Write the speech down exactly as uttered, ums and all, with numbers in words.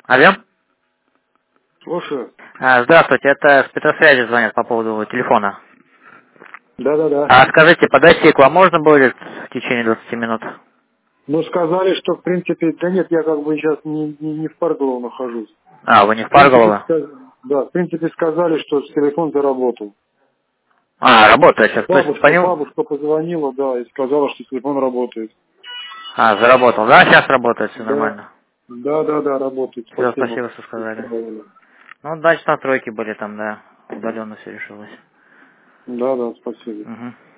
Алло. Слушаю. А, здравствуйте, это спецсвязи звонят по поводу телефона. Да-да-да. А скажите, подойти к вам можно будет в течение двадцати минут? Ну, сказали, что, в принципе, да нет, я как бы сейчас не, не, не в Парголово нахожусь. А, вы не в В принципе, Парголово? ска- да, в принципе, сказали, что телефон заработал. А, работает сейчас. То есть по Бабушка, нему... бабушка позвонила, да, и сказала, что телефон работает. А, заработал. Да, сейчас работает, все Да. нормально. Да-да-да, работает. Все, Спасибо. спасибо, что сказали. Исправили. Ну, дальше настройки были там, да. Удаленно все решилось. Да-да, спасибо. Угу.